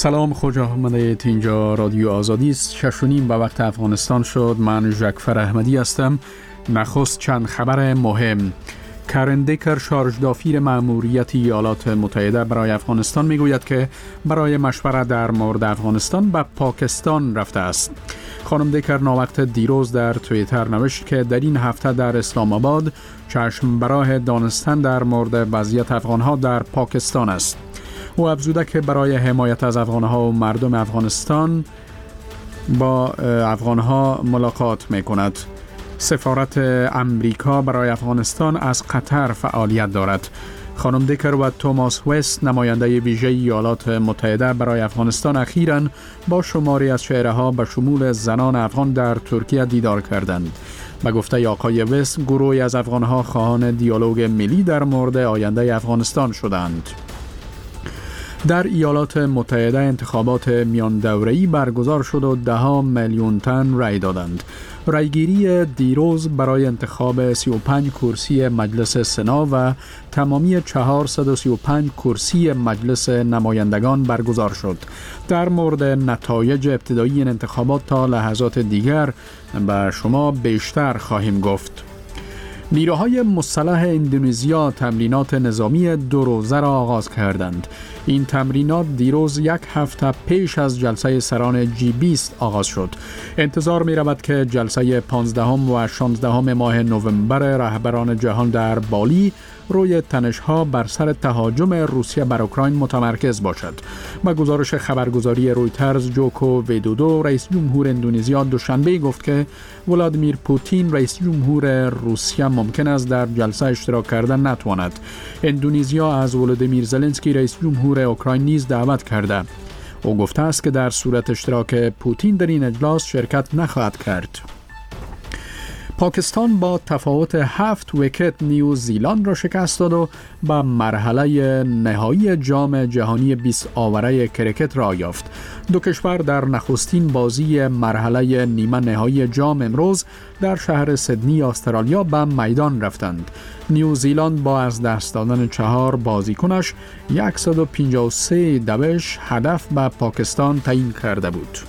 سلام، خوش آمدید. اینجا رادیو آزادی است. 6:30 به وقت افغانستان شد. من جعفر احمدی هستم. نخست چند خبر مهم. کرن دیکر، شارژدافیر مأموریت ایالات متحده برای افغانستان، میگوید که برای مشورت در مورد افغانستان به پاکستان رفته است. خانم دیکر ناوقت دیروز در توییتر نوشت که در این هفته در اسلام آباد چشم براه دانستن در مورد وضعیت افغانها در پاکستان است. او افزوده که برای حمایت از افغانها و مردم افغانستان با افغانها ملاقات میکند. سفارت امریکا برای افغانستان از قطر فعالیت دارد. خانم دیکر و توماس وست، نماینده ویژه ایالات متحده برای افغانستان، اخیراً با شماری از چهره‌ها به شمول زنان افغان در ترکیه دیدار کردند. به گفته آقای وست، گروهی از افغانها خواهان دیالوگ ملی در مورد آینده افغانستان شدند. در ایالات متحده انتخابات میان دوره‌ای برگزار شد و 10 میلیون تن رای دادند. رایگیری دیروز برای انتخاب 35 کرسی مجلس سنا و تمامی 435 کرسی مجلس نمایندگان برگزار شد. در مورد نتایج ابتدایی این انتخابات تا لحظات دیگر به شما بیشتر خواهیم گفت. نیروهای مسلح اندونزیا تمرینات نظامی 2 روزه را آغاز کردند. این تمرینات دیروز یک هفته پیش از جلسه سران G20 آغاز شد. انتظار می رود که جلسه 15 و 16 ماه نوامبر رهبران جهان در بالی روی تنش‌ها بر سر تهاجم روسیه بر اوکراین متمرکز باشد. با گزارش خبرگزاری رویترز، جوکو ویدودو، رئیس جمهور اندونزیا، دوشنبه گفت که ولادیمیر پوتین، رئیس جمهور روسیه، ممکن است در جلسه اشتراک کردن نتواند. اندونزیا از ولادیمیر زلنسکی، رئیس جمهور اوکراین، نیز دعوت کرده. او گفته است که در صورت اشتراک پوتین در این اجلاس شرکت نخواهد کرد. پاکستان با تفاوت 7 ویکت نیوزیلند را شکست داد و به مرحله نهایی جام جهانی 20 آوره کرکت را یافت. دو کشور در نخستین بازی مرحله نیمه نهایی جام امروز در شهر سیدنی، استرالیا به میدان رفتند. نیوزیلند با از دست دادن 4 بازیکنش 153 دوش هدف به پاکستان تعیین کرده بود.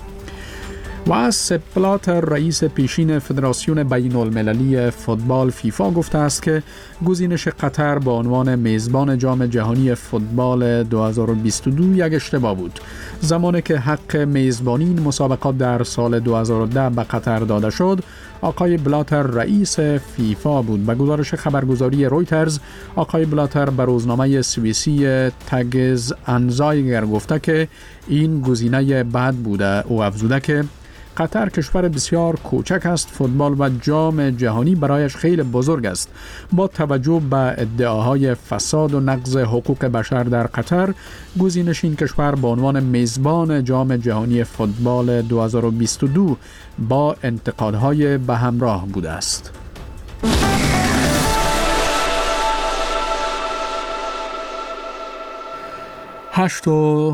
و سپ بلاتر، رئیس پیشین فدراسیون بین المللی فوتبال فیفا، گفته است که گزینش قطر به عنوان میزبان جام جهانی فوتبال 2022 یک اشتباه بود. زمانی که حق میزبانی این مسابقات در سال 2010 به قطر داده شد، آقای بلاتر رئیس فیفا بود. به گزارش خبرگزاری رویترز، آقای بلاتر به روزنامه سوئیسی تگز انزایگر گفته که این گزینه بد بوده. او افزوده که قطر کشور بسیار کوچک است. فوتبال و جام جهانی برایش خیلی بزرگ است. با توجه به ادعاهای فساد و نقض حقوق بشر در قطر، گزینش این کشور به عنوان میزبان جام جهانی فوتبال 2022 با انتقادهای به همراه بوده است. و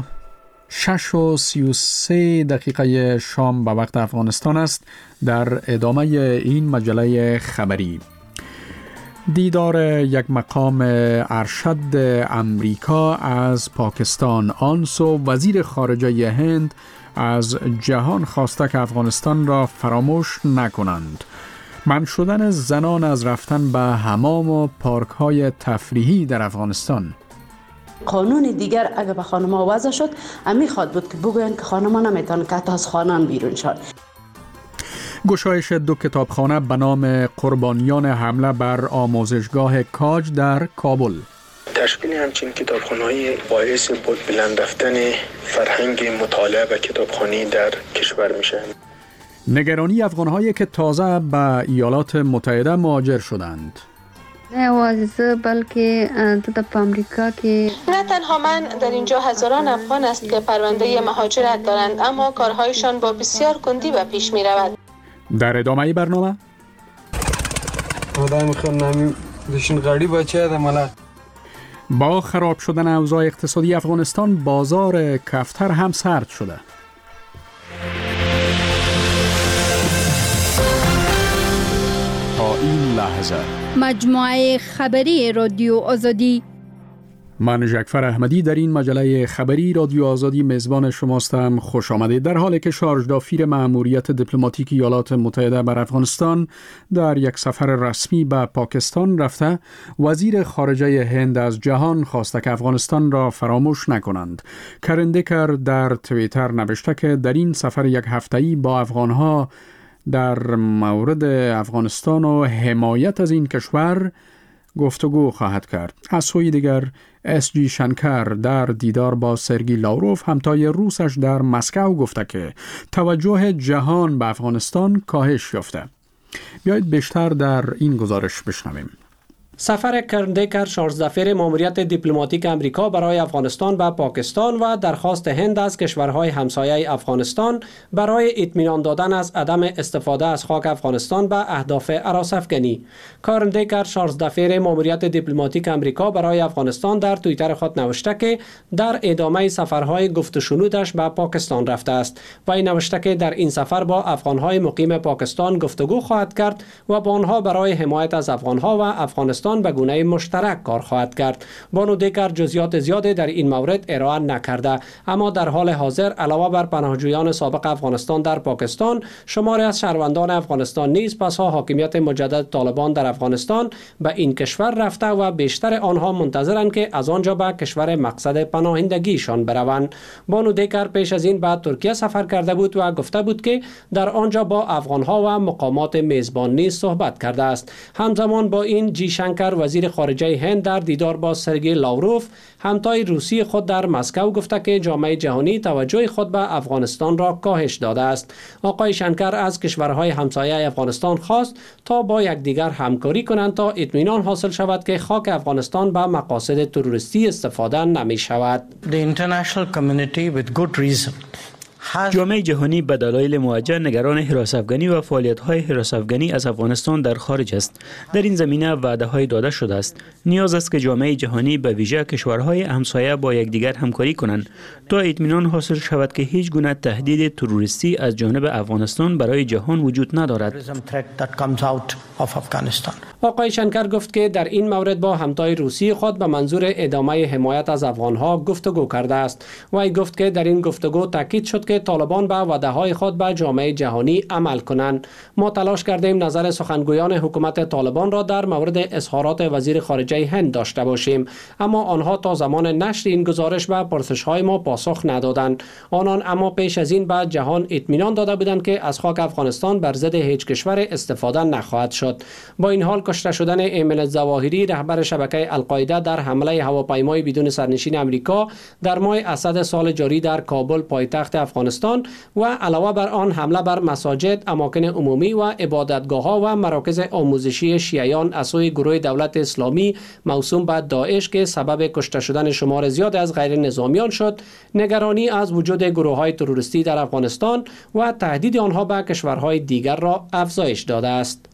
6:33 دقیقه شام به وقت افغانستان است. در ادامه این مجله خبری، دیدار یک مقام ارشد امریکا از پاکستان. آنسو، وزیر خارجه هند، از جهان خواسته که افغانستان را فراموش نکنند. منع شدن زنان از رفتن به حمام و پارک های تفریحی در افغانستان. قانون دیگر اگر به خانم‌ها وضع شد، میخواد بود که بگویند که خانم‌ها نمیتونن که از خانه بیرون شد. گشایش 2 کتابخانه به نام قربانیان حمله بر آموزشگاه کاج در کابل. تشکیل همچین کتابخانه‌های باعث بلند رفتن فرهنگ مطالعه و کتابخوانی در کشور میشه. نگرانی افغان‌هایی که تازه به ایالات متحده مهاجر شدند. نه واسه بلکه در امریکا که نه تنها من، در اینجا هزاران افغان است که پرونده مهاجرت دارند، اما کارهایشان با بسیار کندی به پیش می رود. در ادامه برنامه با خراب شدن اوضاع اقتصادی افغانستان، بازار کفتر هم سرد شده. تا این لحظه مجموعه خبری رادیو آزادی. من جعفر احمدی در این مجله خبری رادیو آزادی میزبان شماستم. خوش آمدید. در حالی که شارژ دافیر مأموریت دیپلماتیک ایالات متحده بر افغانستان در یک سفر رسمی به پاکستان رفته، وزیر خارجه هند از جهان خواسته که افغانستان را فراموش نکنند. کرن دیکر در توییتر نوشته که در این سفر یک هفته‌ای با افغانها در مورد افغانستان و حمایت از این کشور گفتگو خواهد کرد. از سوی دیگر SG شنکر در دیدار با سرگی لاوروف همتای روسش در مسکو گفته که توجه جهان به افغانستان کاهش یافته. بیایید بیشتر در این گزارش بشنویم. سفر کرن دیکر شارژ دافیر ماموریت دیپلماتیک امریکا برای افغانستان و پاکستان و درخواست هند از کشورهای همسایه افغانستان برای اطمینان دادن از عدم استفاده از خاک افغانستان به اهداف هراس‌افکنی. کرن دیکر شارژ دافیر ماموریت دیپلماتیک امریکا برای افغانستان در توییتر خود نوشته که در ادامه سفرهای گفت و شنودش به پاکستان رفته است و این نوشته که در این سفر با افغانهای مقیم پاکستان گفتگو خواهد کرد و با آنها برای حمایت از افغانها و افغانستان به گونه مشترک کار خواهد کرد. بانو دیکر جزئیات زیاده در این مورد ارائه نکرده، اما در حال حاضر علاوه بر پناهجویان سابق افغانستان در پاکستان، شماری از شهروندان افغانستان نیز پسا حاکمیت مجدد طالبان در افغانستان به این کشور رفته و بیشتر آنها منتظرند که از آنجا به کشور مقصد پناهندگیشان بروند. بانو دیکر پیش از این به ترکیه سفر کرده بود و گفته بود که در آنجا با افغانها و مقامات میزبان نیز صحبت کرده است. همزمان با این جی شنکر وزیر خارجه هند در دیدار با سرگی لاوروف همتای روسی خود در مسکو گفته که جامعه جهانی توجه خود به افغانستان را کاهش داده است. آقای شنکر از کشورهای همسایه افغانستان خواست تا با یکدیگر همکاری کنند تا اطمینان حاصل شود که خاک افغانستان به مقاصد تروریستی استفاده نمی شود. جامعه جهانی به دلایل موجه نگران حراس افغانی و فعالیت‌های حراس افغانی از افغانستان در خارج است. در این زمینه وعده‌های داده شده است. نیاز است که جامعه جهانی به ویژه کشورهای همسایه با یکدیگر همکاری کنند تا اطمینان حاصل شود که هیچ گونه تهدید تروریستی از جانب افغانستان برای جهان وجود ندارد. آقای شنکر گفت که در این مورد با همتای روسی خود به منظور ادامه حمایت از افغانها گفتگو کرده است. وی گفت که در این گفتگو تاکید شد که طالبان به وعده‌های خود به جامعه جهانی عمل کنند. ما تلاش کردیم نظر سخنگویان حکومت طالبان را در مورد اظهارات وزیر خارجه هند داشته باشیم، اما آنها تا زمان نشر این گزارش به پرسش‌های ما پاسخ ندادند. آنان اما پیش از این به جهان اطمینان داده بودند که از خاک افغانستان بر ضد هیچ کشور استفاده نخواهد شد. با این حال کشته شدن ایمن الظواهری رهبر شبکه القاعده در حمله هواپیمای بدون سرنشین امریکا در ماه اسد سال جاری در کابل پایتخت افغانستان و علاوه بر آن حمله بر مساجد، اماکن عمومی و عبادتگاه‌ها و مراکز آموزشی شیعیان از سوی گروه دولت اسلامی موسوم به داعش که سبب کشته شدن شمار زیاد از غیر نظامیان شد، نگرانی از وجود گروه‌های تروریستی در افغانستان و تهدید آنها به کشورهای دیگر را افزایش داده است.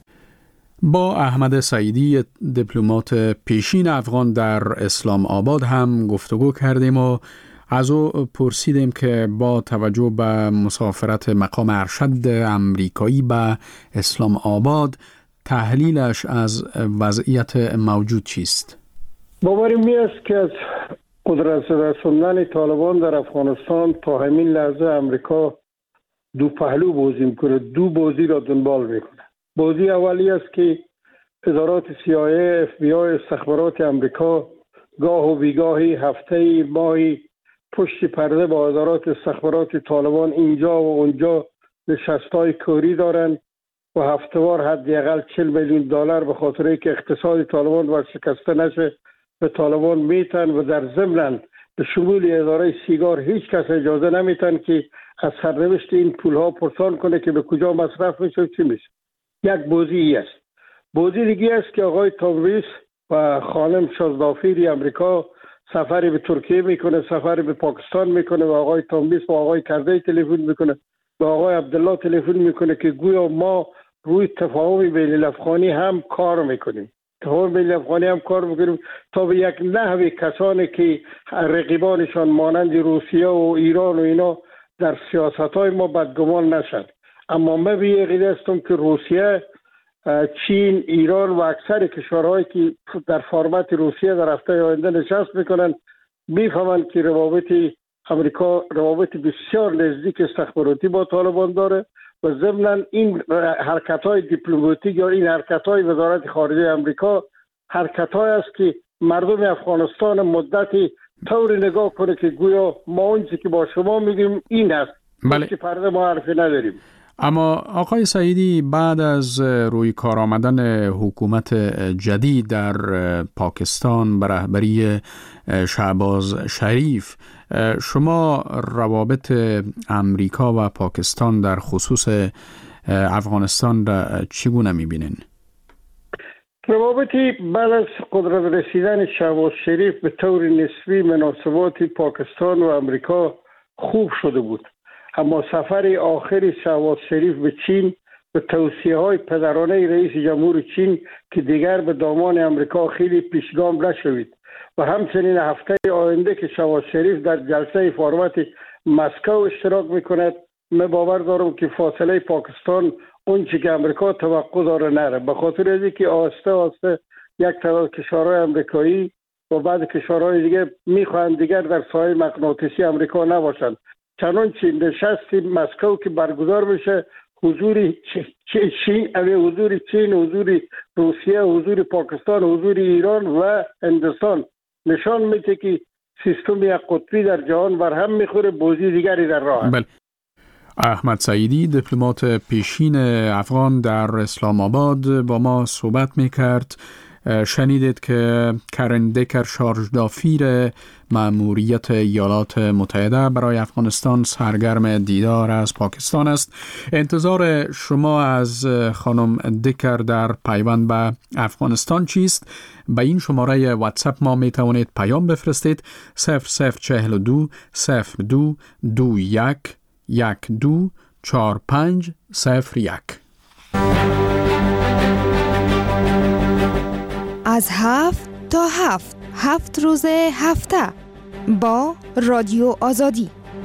با احمد سعیدی دیپلمات پیشین افغان در اسلام آباد هم گفتگو کردیم و از او پرسیدیم که با توجه به مسافرت مقام ارشد امریکایی به اسلام آباد تحلیلش از وضعیت موجود چیست؟ باورم است که از قدرت رساندن طالبان در افغانستان تا همین لحظه امریکا دو پهلو بازی میکنه، دو بازی را دنبال میکنه. بازی اولی است که ادارات CIA، FBI، استخبارات امریکا گاه و بیگاهی، هفته‌ای، ماهی پشت پرده با ادارات استخبارات طالبان اینجا و اونجا نشست‌های کاری دارند و هفته‌وار حداقل 40 میلیون دلار به خاطر اینکه اقتصاد طالبان ورشکسته نشه به طالبان میتن و در ضمن به شمول اداره سیگار هیچ کس اجازه نمیتن که از سرنوشت این پولها پرسان کنه که به کجا مصرف میشه و چی میشه. یک بازی است. بازی دیگه است که آقای تام ریس و خانم شازدافیری امریکا سفری به ترکیه میکنه، سفری به پاکستان میکنه و آقای تام ریس با آقای کرزی تلفن میکنه و آقای عبدالله تلفن میکنه که گویا ما روی تفاهم بین الافغانی هم کار میکنیم. تفاهم بین الافغانی هم کار میکنیم تا به یک نحوی کسانی که رقیبانشان مانند روسیه و ایران و اینا در سیاست‌های ما بدگمان نشد. اما من به یقین هستم که روسیه چین، ایران و اکثر کشورهایی که در فرمت روسیه در هفته آینده نشست میکنن میفهمند که روابط امریکا روابط بسیار نزدیک استخباراتی با طالبان داره و ضمن این حرکت‌های دیپلماتیک یا این حرکت‌های وزارت خارجه امریکا حرکت‌های است که مردم افغانستان مدتی طور نگاه کنه که گویا ما اونچه که با شما میگیم این است، بله. که پرده ما حرفی نداریم. اما آقای سعیدی، بعد از روی کار آمدن حکومت جدید در پاکستان به رهبری شهباز شریف، شما روابط امریکا و پاکستان در خصوص افغانستان را چگونه می‌بینین؟ روابطی بعد از قدرت رسیدن شهباز شریف به طور نسبی مناسبات پاکستان و امریکا خوب شده بود، اما سفر آخری شهباز شریف به چین به توصیه‌های پدرانه رئیس جمهور چین که دیگر به دامان امریکا خیلی پیشگام نشوید و همچنین هفته آینده که شهباز شریف در جلسه فرمت مسکو اشتراک میکند، من باور دارم که فاصله پاکستان اونچه که امریکا توقع داره نره، به خاطر اینکه که آسته آسته یک تعداد کشورهای امریکایی و بعد کشورهای دیگه میخواهند دیگر در سایه مغناطیسی امریکا نباشند. چنانچه نشست مسکو که برگزار میشه حضور چین، حضور روسیه، حضور پاکستان، حضور ایران و هندوستان نشان میده که سیستم یک قطبی در جهان برهم میخوره، بازی دیگری در راه است. بله. احمد سعیدی، دیپلمات پیشین افغان در اسلام آباد با ما صحبت میکرد. شنیدید که کرن دکر شارژدافیر مأموریت ایالات متحده برای افغانستان سرگرم دیدار از پاکستان است. انتظار شما از خانم دکر در پیوند به افغانستان چیست؟ به این شماره واتساپ ما می توانید پیام بفرستید 0042 02 21 124501. از 7 تا 7 روز هفته با رادیو آزادی.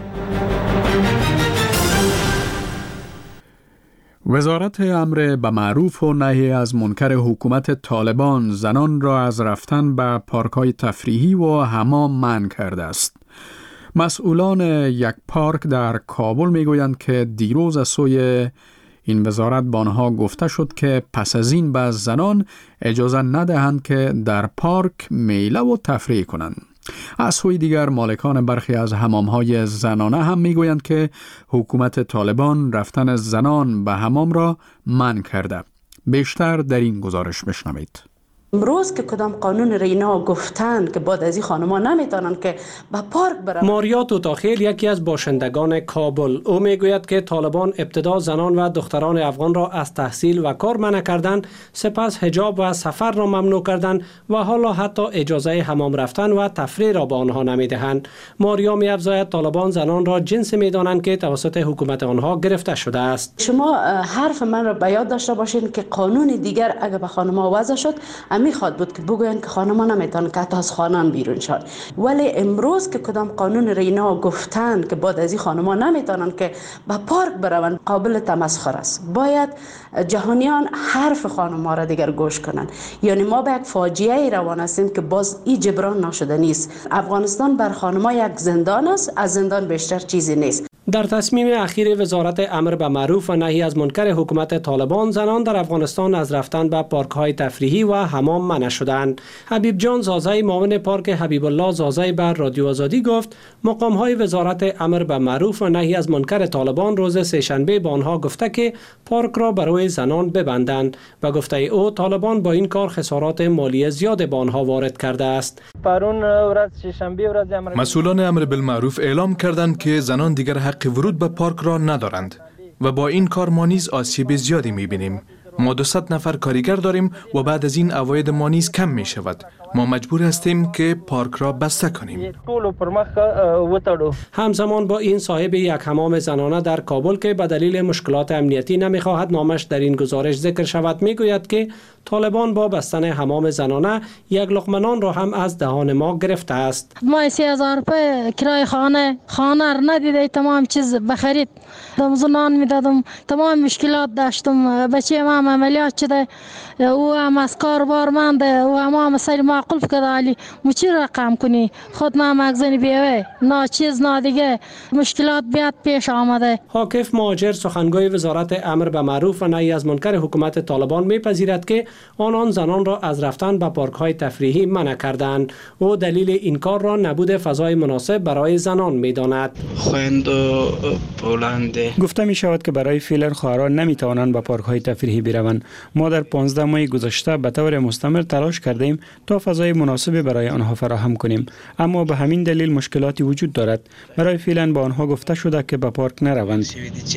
وزارت امر به معروف و نهی از منکر حکومت طالبان زنان را از رفتن به پارک‌های تفریحی و حمام منع کرده است. مسئولان یک پارک در کابل میگویند که دیروز از سوی این وزارت با آنها گفته شد که پس از این به زنان اجازه ندهند که در پارک میله و تفریح کنند. از سوی دیگر مالکان برخی از حمام‌های زنانه هم میگویند که حکومت طالبان رفتن زنان به حمام را منع کرده. بیشتر در این گزارش بشنوید. امروز که کدام قانون رینا گفتن که بعد از این خانم‌ها نمیتونن که به پارک برن. ماریا توتاخیل یکی از باشندگان کابل، او میگوید که طالبان ابتدا زنان و دختران افغان را از تحصیل و کار منع کردند، سپس حجاب و سفر را ممنوع کردند و حالا حتی اجازه حمام رفتن و تفریح را به آنها نمیدهند. ماریا می‌افزاید طالبان زنان را جنس میدانند که توسط حکومت آنها گرفته شده است. شما حرف من را به یاد داشته باشین که قانون دیگر اگر به خانم‌ها وضع شد میخواد بود که بگوین که خانم‌ها نمیتونن که حتی از خانه بیرون شد، ولی امروز که کدام قانون رینا گفتن که بعد از این خانم‌ها نمیتونن که به پارک برون، قابل تمسخر است. باید جهانیان حرف خانم‌ها را دیگر گوش کنن. یعنی ما به یک فاجعه روان هستیم که باز این جبران نشده نیست. افغانستان بر خانم‌ها یک زندان است، از زندان بیشتر چیزی نیست. در تصمیم اخیر وزارت امر به معروف و نهی از منکر حکومت طالبان زنان در افغانستان از رفتن به پارک‌های تفریحی و حمام منع شدند. حبیب جان زازای معاون پارک حبیب الله زازای بر رادیو آزادی گفت مقام‌های وزارت امر به معروف و نهی از منکر طالبان روز سه‌شنبه به آنها گفته که پارک را برای زنان ببندند و گفته او طالبان با این کار خسارات مالی زیاد به آنها وارد کرده است. مسئولان امر بالمعروف اعلام کردند که زنان دیگر حق ورود به پارک را ندارند و با این کار ما نیز آسیب زیادی می‌بینیم. ما 200 نفر کارگر داریم و بعد از این عواید ما نیز کم می شود. ما مجبور هستیم که پارک را بسته کنیم. همزمان با این صاحب یک حمام زنانه در کابل که به دلیل مشکلات امنیتی نمی‌خواهد نامش در این گزارش ذکر شود میگوید که طالبان با بستن حمام زنانه یک لقمه نان را هم از دهان ما گرفته است. ما 3000 روپیه کرای خانه را ندیده، تمام چیز بخرید، نان میدادم، تمام مشکلات داشتم، بچه ما عملیات شده، او هم از کار بار مانده، او هم سری معقول کرده، علی چی رقم کنی خود ما مغزنی بیوه نه چیز نه دیگه مشکلات بیاد پیش آمده. حاکف مهاجر سخنگوی وزارت امر به معروف و نهی از منکر حکومت طالبان میپذیرد که آنان زنان را از رفتن به پارک های تفریحی منع کردند. او دلیل این کار را نبود فضای مناسب برای زنان میداند. گفته می شود که برای فعلا خواهران نمی توانند به پارک های تفریحی بروند. ما در 15 ماه گذشته به طور مستمر تلاش کردیم تا فضای مناسب برای آنها فراهم کنیم، اما به همین دلیل مشکلاتی وجود دارد. برای فعلا با آنها گفته شده که به پارک نروند.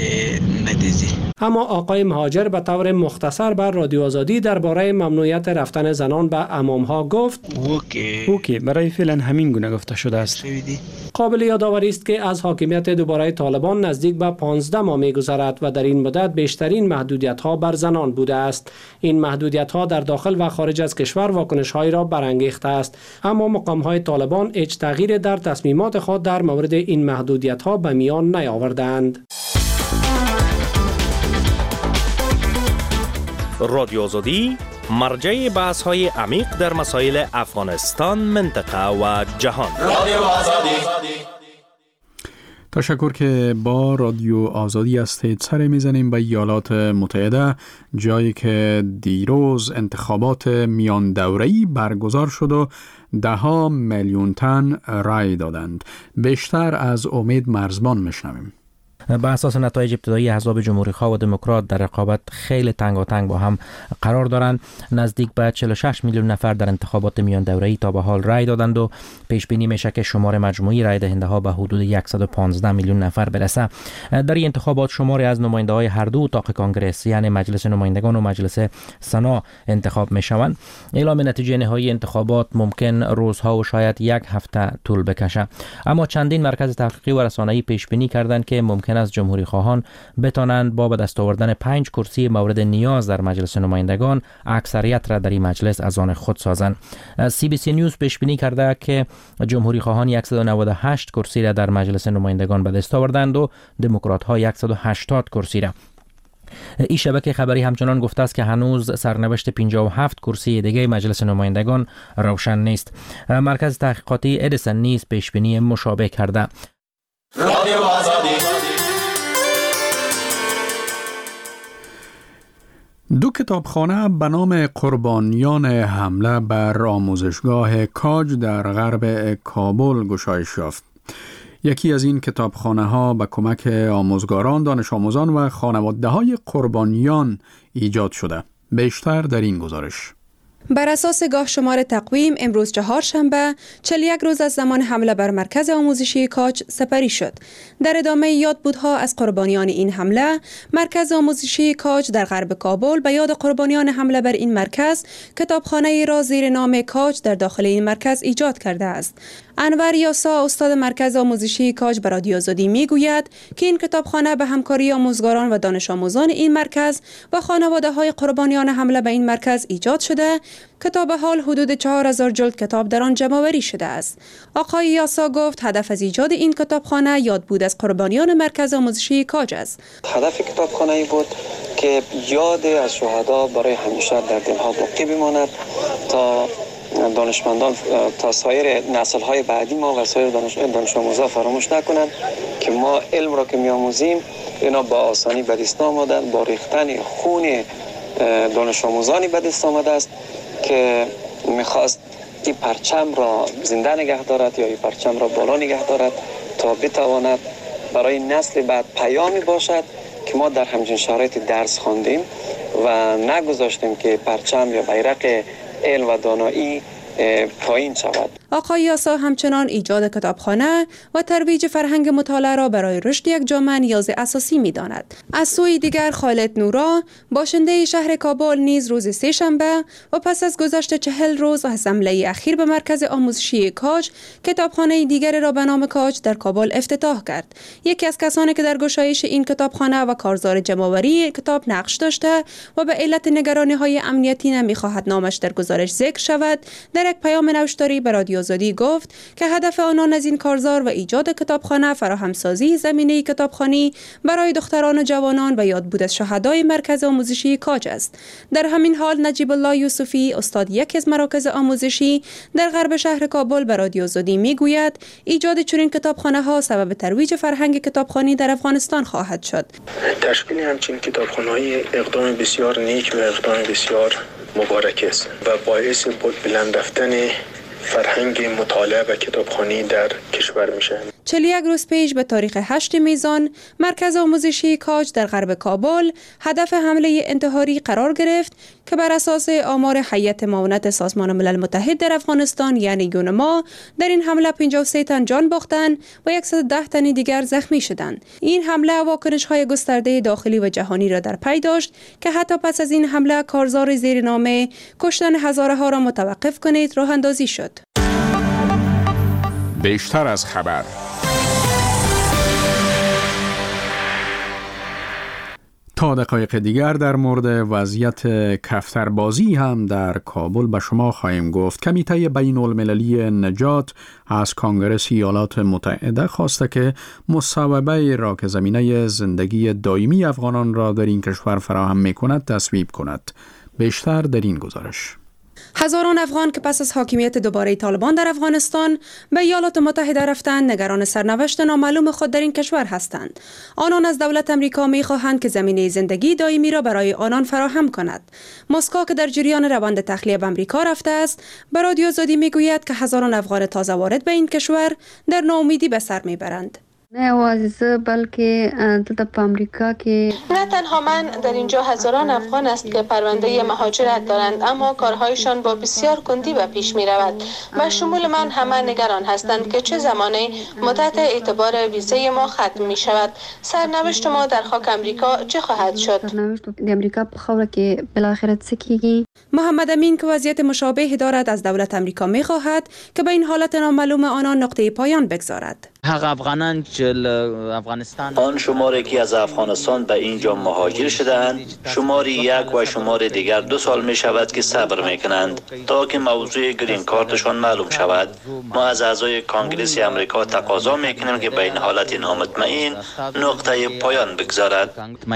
اما آقای مهاجر به طور مختصر بر رادیو آزادی درباره ممنوعیت رفتن زنان به حمام‌ها گفت اوکی برای فعلا همین گونه گفته شده است. قابل یادآوری است که از حاکمیت دوباره طالبان نزدیک به 15 ماه می‌گذرد و در این مدت بیشترین محدودیت‌ها بر زنان بوده است. این محدودیت‌ها در داخل و خارج از کشور واکنش‌هایی را برانگیخته است، اما مقام‌های طالبان هیچ تغییر در تصمیمات خود در مورد این محدودیت‌ها به میان نیاوردند. رادیو آزادی مرجع بحث‌های عمیق در مسائل افغانستان، منطقه و جهان. رادیو آزادی. تشکر که با رادیو آزادی هستید. سر میزنیم به ایالات متحده، جایی که دیروز انتخابات میان دوره‌ای برگزار شد و 10 میلیون تن رای دادند. بیشتر از امید مرزبان میشنویم. بر اساس نتایج ابتدایی احزاب جمهوری‌خواه و دموکرات در رقابت خیلی تنگاتنگ با هم قرار دارند. نزدیک به 46 میلیون نفر در انتخابات میان دوره‌ای تا به حال رای دادند و پیش بینی میشه که شمار مجموعی رای دهنده ها به حدود 115 میلیون نفر برسه. در این انتخابات شماری از نماینده‌های هر دو اتاق کانگرس یعنی مجلس نمایندگان و مجلس سنا انتخاب میشوند. اعلام نتیجه نهایی انتخابات ممکن روزها و شاید یک هفته طول بکشه، اما چندین مرکز تحقیقی و رسانه‌ای پیش بینی کردند که ممکن از جمهوری خواهان بتوانند با به دست آوردن 5 کرسی مورد نیاز در مجلس نمایندگان اکثریت را در این مجلس از آن خود سازند. CBC نیوز پیش بینی کرده که جمهوری خواهان 198 کرسی را در مجلس نمایندگان به دست آوردند و دموکرات ها 180 کرسی را. این شبکه خبری همچنان گفته است که هنوز سرنوشت 57 کرسی دیگه مجلس نمایندگان روشن نیست. مرکز تحقیقاتی ادیسن نیز پیش بینی مشابه کرده. رادیو آزادی. دو کتابخانه به نام قربانیان حمله بر آموزشگاه کاج در غرب کابل گشایش یافت. یکی از این کتابخانه ها به کمک آموزگاران، دانش آموزان و خانواده های قربانیان ایجاد شده. بیشتر در این گزارش. بر اساس گاه شمار تقویم امروز چهارشنبه 41 روز از زمان حمله بر مرکز آموزشی کاج سپری شد. در ادامه یادبودها از قربانیان این حمله، مرکز آموزشی کاج در غرب کابل به یاد قربانیان حمله بر این مرکز کتابخانه را زیر نام کاج در داخل این مرکز ایجاد کرده است. انور یاسا استاد مرکز آموزشی کاج به رادیو آزادی میگوید که این کتابخانه به همکاری آموزگاران و دانش آموزان این مرکز و خانواده‌های قربانیان حمله به این مرکز ایجاد شده که تا به حال حدود 4000 جلد کتاب در آن جمع‌آوری شده است. آقای یاسا گفت هدف از ایجاد این کتابخانه یادبود از قربانیان مرکز آموزشی کاج است. هدف کتابخانه ای بود که یاد از شهدا برای همیشه در دلها باقی بماند تا دانشمندان، تا سایر نسل‌های بعدی ما و سایر دانش آموزان فراموش نکنند که ما علم را که می‌آموزیم اینا با آسانی به دست آمدن، با ریختن خون دانش آموزانی به دست آمده است که می‌خواست این پرچم را زنده نگه دارد یا این پرچم را بالا نگه دارد تا بتواند برای نسل بعد پیامی باشد که ما در همچین شرایط درس خواندیم و نگذاشتیم که پرچم یا بیرق علم و دانایی پایین شود. آقای یاسا همچنان ایجاد کتابخانه و ترویج فرهنگ مطالعه را برای رشد یک جامعه نیاز اساسی می‌داند. از سوی دیگر خالد نورا باشنده شهر کابل نیز روز سه‌شنبه و پس از گذشت 40 روز از حمله اخیر به مرکز آموزشی کاج، کتابخانه دیگر را به نام کاج در کابل افتتاح کرد. یکی از کسانی که در گشایش این کتابخانه و کارزار جمع‌آوری کتاب نقش داشته و به علت نگرانی‌های امنیتی نمی‌خواهد نامش در گزارش ذکر شود، در یک پیام نوشتاری به رادیو آزادی گفت که هدف آنان از این کارزار و ایجاد کتابخانه فراهمسازی زمینه کتابخوانی برای دختران و جوانان و یادبود از شهدای مرکز آموزشی کاج است. در همین حال نجیب الله یوسفی استاد یکی از مراکز آموزشی در غرب شهر کابل به رادیو آزادی میگوید ایجاد چنین کتابخانه‌ها سبب ترویج فرهنگ کتابخوانی در افغانستان خواهد شد. تشکیل همچین کتابخانه‌های اقدام بسیار نیک و اقدام بسیار مبارک است و باعث بلند رفتن فرهنگ مطالعه و کتابخوانی در کشور میشه. 41 روز پیش به تاریخ 8 میزان مرکز آموزشی کاج در غرب کابل هدف حمله انتحاری قرار گرفت که بر اساس آمار هیئت معاونت سازمان ملل متحد در افغانستان یعنی یونما در این حمله 53 تن جان باختند و 110 تن دیگر زخمی شدند. این حمله واکنش‌های گسترده داخلی و جهانی را در پی داشت که حتی پس از این حمله کارزار زیرنامه کشتن هزارها را متوقف کنید راه اندازی شد. بیشتر از خبر. تا دقایق دیگر در مورد وضعیت کفتربازی هم در کابل به شما خواهیم گفت. کمیته بین المللی نجات از کنگره ایالات متحده خواسته که مصوبه را که زمینه زندگی دائمی افغانان را در این کشور فراهم می‌کند تصویب کند. بیشتر در این گزارش. هزاران افغان که پس از حاکمیت دوباره طالبان در افغانستان به ایالات متحده رفتند نگران سرنوشت نامعلوم خود در این کشور هستند. آنان از دولت امریکا می‌خواهند که زمینه زندگی دائمی را برای آنان فراهم کند. مسکو که در جریان روند تخلیه به امریکا رفته است، به رادیو آزادی میگوید که هزاران افغان تازه وارد به این کشور در ناامیدی به سر میبرند. نه عزیزه بلکه دلته په امریکا کې نه تنها من در اینجا هزاران افغان است که پرونده مهاجرت دارند اما کارهایشان با بسیار کندی به پیش می رود. به شمول من همه نگران هستند که چه زمانی مدت اعتبار ویزه ما ختم می شود. سرنوشت ما در خاک امریکا چه خواهد شد؟ سرنوشت د امریکا په خاوره کې بالاخره څه کیږي؟ محمد امین که وضعیت مشابه دارد از دولت امریکا می خواهد که به این حالت نامعلوم آنان نقطه پایان بگذارد. آن شماری که از افغانستان به اینجا مهاجر شدند شماری یک و شمار دیگر 2 سال می شود که صبر می کنند تا که موضوع گرین کارتشان معلوم شود. ما از اعضای کانگرس امریکا تقاضا می کنیم که به این حالت نامطمئن نقطه پایان بگذارد.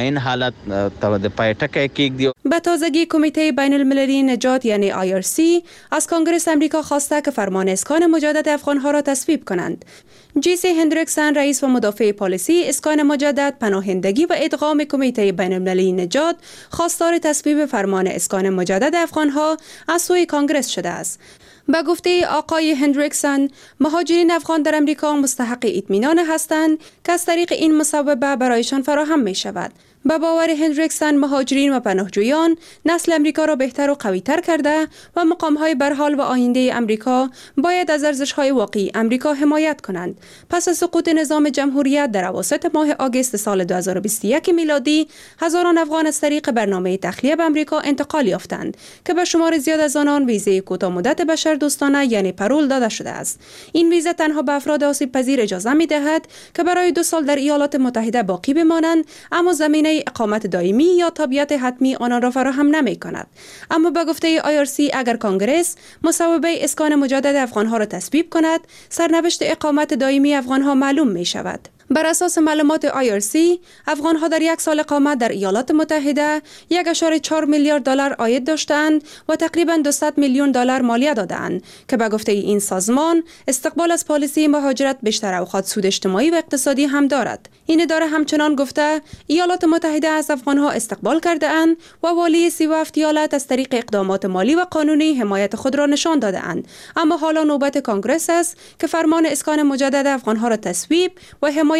به تازگی کمیته بین المللی نجات یعنی IRC از کانگرس امریکا خواسته که فرمان اسکان مجدد افغانها را تصویب کنند. جیسی هندریکسن رئیس و مدافع پالیسی اسکان مجدد پناهندگی و ادغام کمیته بین المللی نجات خواستار تصویب فرمان اسکان مجدد افغانها از سوی کانگرس شده است. به گفته آقای هندریکسن مهاجرین افغان در امریکا مستحق اطمینان هستند که از طریق این مصوبه برایشان فراهم می شود. به باور هندریکسن مهاجرین و پناهجویان نسل امریکا را بهتر و قوی‌تر کرده و مقام‌های برحال و آینده امریکا باید از ارزش‌های واقعی امریکا حمایت کنند. پس از سقوط نظام جمهوریت در اواسط ماه آگوست سال 2021 میلادی هزاران افغان از طریق برنامه تخلیه به امریکا انتقال یافتند که به شمار زیاد از آنان ویزه کوتاه مدت بشردوستانه یعنی پرول داده شده است. این ویزه تنها به افراد آسیب پذیر اجازه می‌دهد که برای 2 سال در ایالات متحده باقی بمانند اما زمینه اقامت دائمی یا تابعیت حتمی آنان را فراهم نمی کند. اما به گفته IRC اگر کانگرس مصوبه اسکان مجدد افغانها را تصویب کند سرنوشت اقامت دائمی افغانها معلوم می شود. بر اساس معلومات IRC افغانها در 1 سال اقامت در ایالات متحده 1.4 میلیارد دلار عاید داشتند و تقریباً 200 میلیون دلار مالیه دادند که به گفته این سازمان استقبال از پالیسی مهاجرت بیشتر اوقات سود اجتماعی و اقتصادی هم دارد. این اداره همچنان گفته ایالات متحده از افغانها استقبال کرده اند و والی 37 ایالت از طریق اقدامات مالی و قانونی حمایت خود را نشان داده اند. اما حالا نوبت کانگرس است که فرمان اسکان مجدد افغانها را تصویب و حمایت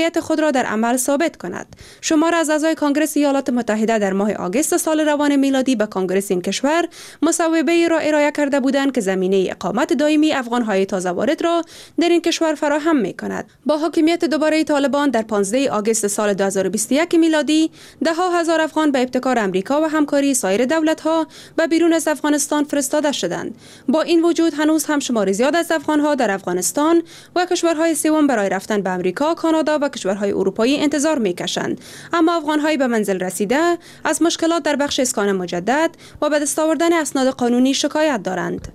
موقعیت خود را در عمل ثابت کند. شمار از اعضای کنگره ایالات متحده در ماه آگوست سال روان میلادی به کنگره این کشور مصوبه را ارائه کرده بودند که زمینه اقامت دائمی افغان‌های تازه وارد را در این کشور فراهم می‌کند. با حاکمیت دوباره طالبان در 15 آگوست سال 2021 میلادی، ده‌ها هزار افغان به ابتکار امریکا و همکاری سایر دولت‌ها و بیرون از افغانستان فرستاده شدند. با این وجود هنوز هم شمار زیاد از افغان‌ها در افغانستان و کشورهای سوم برای رفتن به امریکا، کانادا و کشورهای اروپایی انتظار می‌کشند. اما افغان‌های به منزل رسیده از مشکلات در بخش اسکان مجدد و به دست آوردن اسناد قانونی شکایت دارند.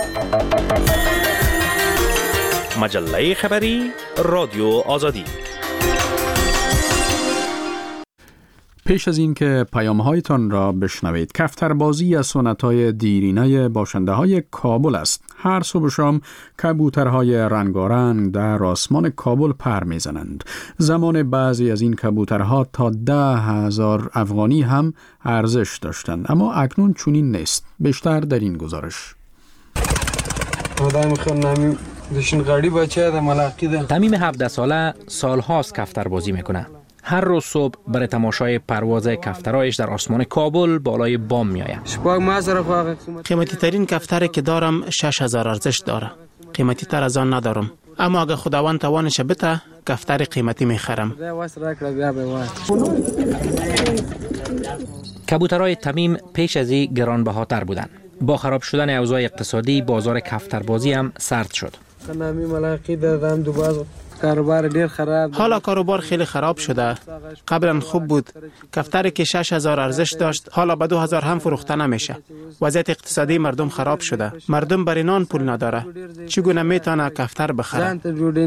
مجله خبری رادیو آزادی. پیش از این که پیام‌هایتان را بشنوید، کفتربازی از سنت‌های دیرینه باشنده‌های کابل است. هر صبح و شام کبوترهای رنگارنگ در آسمان کابل پر می‌زنند. زمان بعضی از این کبوترها تا 10,000 افغانی هم ارزش داشتند، اما اکنون چنین نیست. بیشتر در این گزارش. تمیم 17 ساله سالهاست کفتربازی میکنه. هر روز صبح برای تماشای پرواز کفترهایش در آسمان کابل بالای بام میآید. قیمتی ترین کفتری که دارم 6,000 ارزش داره. قیمتی تر از آن ندارم، اما اگه خداوند توانش بده کفتر قیمتی میخرم. کبوترهای تمیم پیش از این گرانبهاتر بودند. با خراب شدن اوضاع اقتصادی بازار کفتربازی هم سرد شد. حالا کاروبار خیلی خراب شده. قبلا خوب بود. کفتری که 6,000 ارزش داشت حالا به 2,000 هم فروخته نمیشه. وضعیت اقتصادی مردم خراب شده. مردم برای نان پول نداره. چگونه میتونه کفتر بخره؟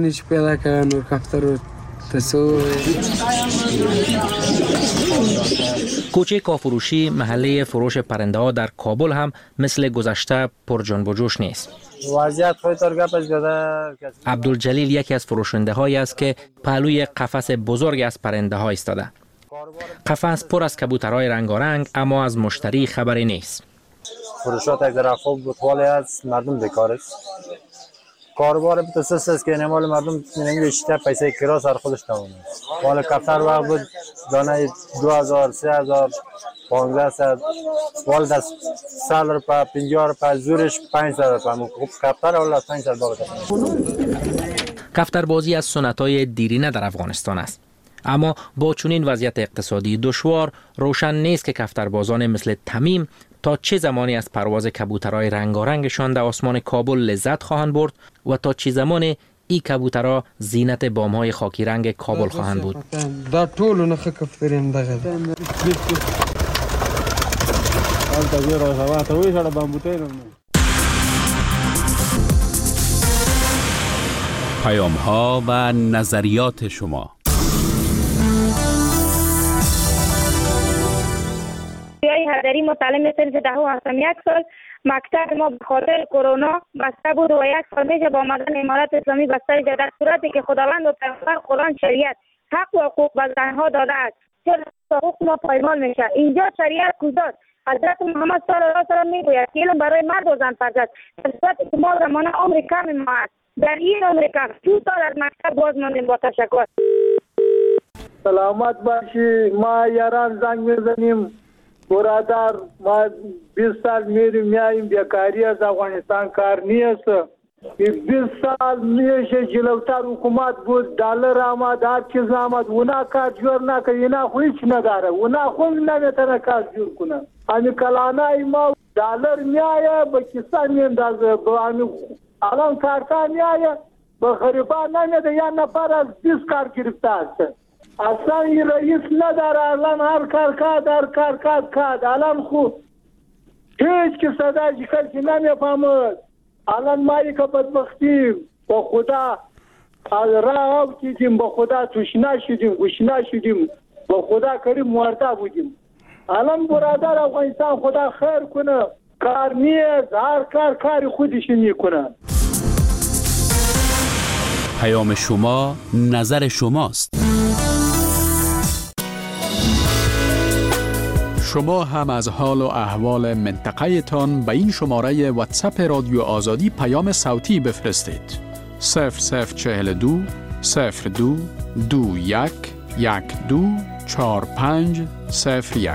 کوچه کافروشی، محله فروش پرنده ها در کابل هم مثل گذشته پر جنب و جوش نیست. وضعیت خودتار گپش گده. عبدالجلیل یکی از فروشنده هایی است که پهلوی قفس بزرگ از پرنده ها ایستاده. قفس پر از کبوترهای رنگارنگ، اما از مشتری خبری نیست. فروشات یک در خوب بود، ولی از مردم بیکار است. کاروبار بتوسس است که نمال مردم نمیشه پیسه کرا سر خودش تمومه. ولی کفتر وقت بود دانه 2,000 3,000 1500 ولی دست سال رو پا 50 رو پا زورش 500 رو خوب کفتر ولی 500 باقی. کفتربازی از سنت‌های دیرینه در افغانستان است. اما با چنین وضعیت اقتصادی دشوار روشن نیست که کفتربازان مثل تمیم تا چه زمانی از پرواز کبوترهای رنگارنگشان در آسمان کابل لذت خواهند برد و تا چه زمان این کبوترها زینت بام‌های خاکی رنگ کابل خواهند بود. دا ټول نه کفتریم دغه پیام‌ها و نظریات شما. هدری متعلم صنف دهم هستم. یک سال مکتب ما به خاطر کرونا بسته بود و یک سال میشه با آمدن امارت اسلامی بسته شد، در صورتی که خداوند و پیامبر قرآن شریعت حق و حقوق به زنها داده است. چرا حقوق ما پایمال میشه؟ اینجا شریعت کجاست؟ حضرت محمد صلی الله علیه و آله میگوید که علم برای مرد و زن فرض است، در صورتی که ما زمانه عمر کم ما است. در این عمر کم 2 سال از مکتب باز ماندیم. با تشکر. سلامت باشی. ما یاران زنگ میزنیم برادر، ما 20 سال میایم بیکاری از افغانستان کار نیست. 20 سال میشه جلوتر حکومت بود، دلار آمد، هر چیز آمد، اونا کار جور نکرد. اینا خو هیچ نداره، اونا خو نمیتونه کار جور کنه. همین کلانای ما دلار میایه به کیسه میندازه، الان کارتا میایه به غریبان نمیده. یا نفر از 20 کار گرفته است. اصلا این رئیس نداره. الان هر کار کاد. الان خوب هیچ که صداش کسی نمیفهمد. الان مایی که بدبختیم با خدا راه دیدیم، با خدا توشنا شدیم، گوشنا شدیم، با خدا کریم مرده بودیم. الان برادر افغانستان خدا خیر کنه، کار نیست، هر کار خودش میکنه. پیام شما نظر شماست. شما هم از حال و احوال منطقه تان به این شماره واتساپ رادیو آزادی پیام صوتی بفرستید. 0042 02 21 12 45 01.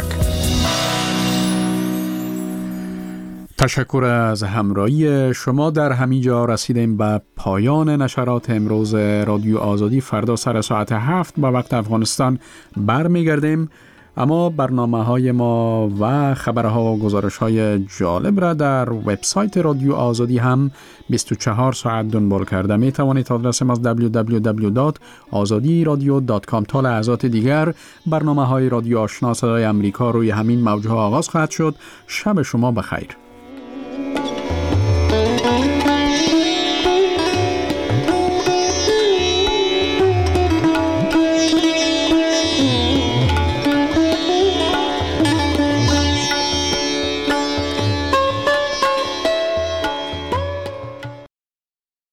تشکر از همراهی شما. در همین جا رسیدیم به پایان نشرات امروز رادیو آزادی. فردا سر ساعت 7 با وقت افغانستان برمیگردیم، اما برنامه‌های ما و خبرها و گزارش‌های جالب را در وبسایت رادیو آزادی هم 24 ساعت دنبال کرده می توانید. آدرس ما www.azadiradio.com. تا لحظات دیگر برنامه‌های رادیو آشنا صدای امریکا روی همین موج‌ها آغاز خواهد شد. شب شما بخیر.